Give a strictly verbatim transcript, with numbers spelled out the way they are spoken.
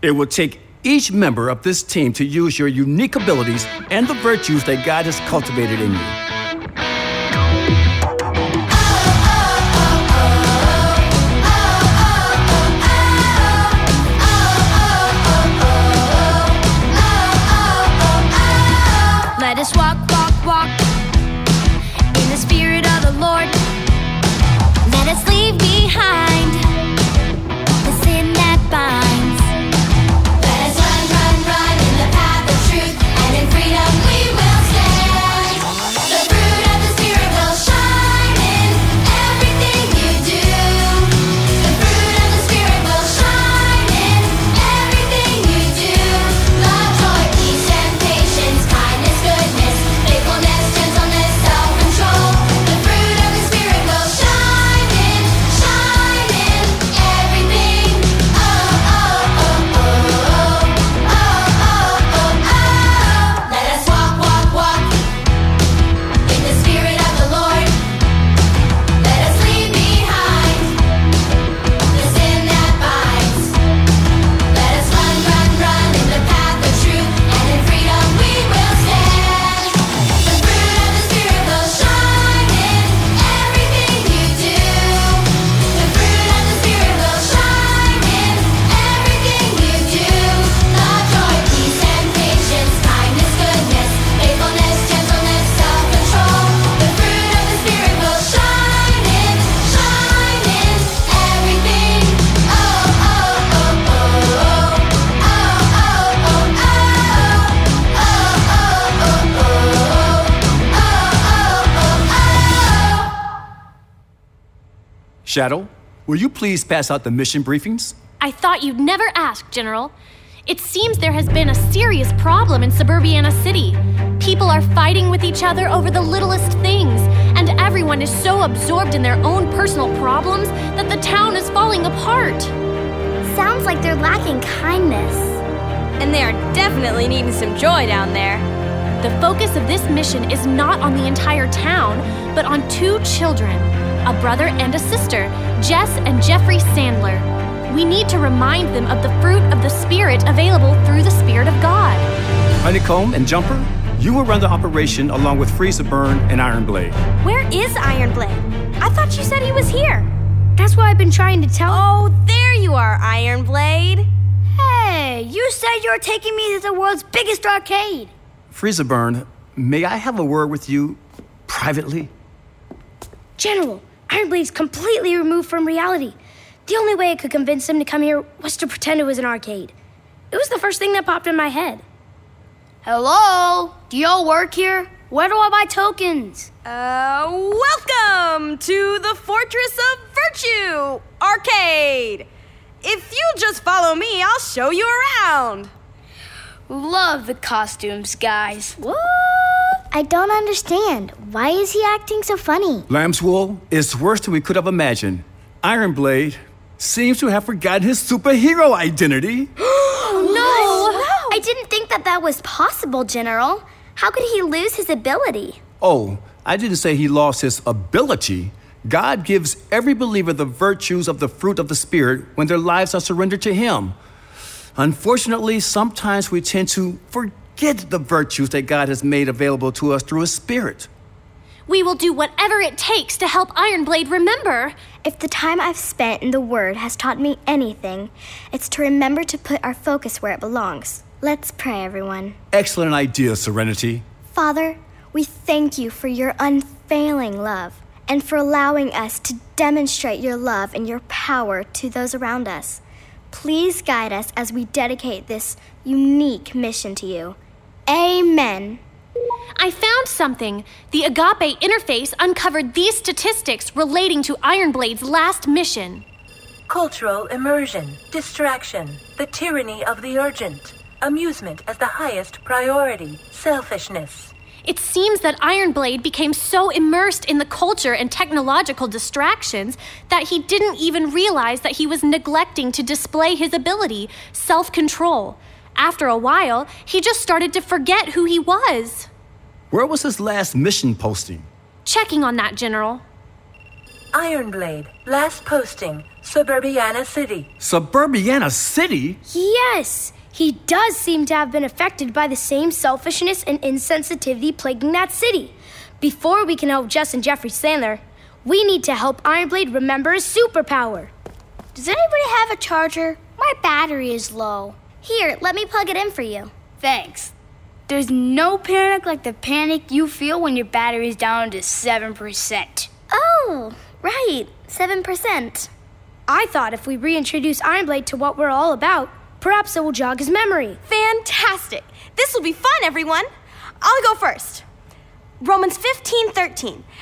It will take each member of this team to use your unique abilities and the virtues that God has cultivated in you. Let us walk, walk, walk in the Spirit of the Lord. Let us leave behind the sin that binds. Let us run, run, run in the path of truth, and in freedom we will stand. The fruit of the Spirit will shine in everything you do. The fruit of the Spirit will shine in everything you do. Love, joy, peace, and patience, kindness, goodness, faithfulness, gentleness, self-control. The fruit of the Spirit will shine in, shine in everything. Oh, oh, oh, oh, oh, oh, oh, oh. Let us walk, walk, walk in the Spirit of the Lord. Let us leave behind the sin that binds. Let us run, run, run in the path of truth, and in freedom we will stand. The fruit of the Spirit will shine in everything you do. The fruit of the Spirit will shine in everything you do. Love, joy, peace, and patience, kindness, goodness, faithfulness, gentleness, self-control. The fruit of the Spirit will shine in, shine in everything. Oh, oh, oh, oh, oh, oh, oh, oh, oh, oh, oh, oh, oh, oh. Shadow, will you please pass out the mission briefings? I thought you'd never ask, General. It seems there has been a serious problem in Suburbiana City. People are fighting with each other over the littlest things, and everyone is so absorbed in their own personal problems that the town is falling apart. Sounds like they're lacking kindness. And they are definitely needing some joy down there. The focus of this mission is not on the entire town, but on two children, a brother and a sister, Jess and Jeffrey Sandler. We need to remind them of the fruit of the Spirit available through the Spirit of God. Honeycomb and Jumper, you will run the operation along with Freezer Burn and Iron Blade. Where is Iron Blade? I thought you said he was here. That's what I've been trying to tell. Oh, there you are, Iron Blade. Hey, you said you were taking me to the world's biggest arcade. Freezer Burn, may I have a word with you privately? General, Iron Blade's completely removed from reality. The only way I could convince him to come here was to pretend it was an arcade. It was the first thing that popped in my head. Hello? Do y'all work here? Where do I buy tokens? Uh, welcome to the Fortress of Virtue Arcade. If you just follow me, I'll show you around. Love the costumes, guys. What? I don't understand. Why is he acting so funny? Lamb's Wool, it's worse than we could have imagined. Iron Blade seems to have forgotten his superhero identity. Oh, no! I didn't think that that was possible, General. How could he lose his ability? Oh, I didn't say he lost his ability. God gives every believer the virtues of the fruit of the Spirit when their lives are surrendered to Him. Unfortunately, sometimes we tend to forget the virtues that God has made available to us through His Spirit. We will do whatever it takes to help Iron Blade remember. If the time I've spent in the Word has taught me anything, it's to remember to put our focus where it belongs. Let's pray, everyone. Excellent idea, Serenity. Father, we thank you for your unfailing love and for allowing us to demonstrate your love and your power to those around us. Please guide us as we dedicate this unique mission to you. Amen. I found something. The Agape interface uncovered these statistics relating to Iron Blade's last mission. Cultural immersion, distraction, the tyranny of the urgent, amusement as the highest priority, selfishness. It seems that Iron Blade became so immersed in the culture and technological distractions that he didn't even realize that he was neglecting to display his ability, self-control. After a while, he just started to forget who he was. Where was his last mission posting? Checking on that, General. Ironblade. Last posting, Suburbiana City. Suburbiana City? Yes! He does seem to have been affected by the same selfishness and insensitivity plaguing that city. Before we can help Jess and Jeffrey Sandler, we need to help Ironblade remember his superpower. Does anybody have a charger? My battery is low. Here, let me plug it in for you. Thanks. There's no panic like the panic you feel when your battery's down to seven percent. Oh, right, seven percent. I thought if we reintroduce Ironblade to what we're all about, perhaps it will jog his memory. Fantastic. This will be fun, everyone. I'll go first. Romans fifteen thirteen.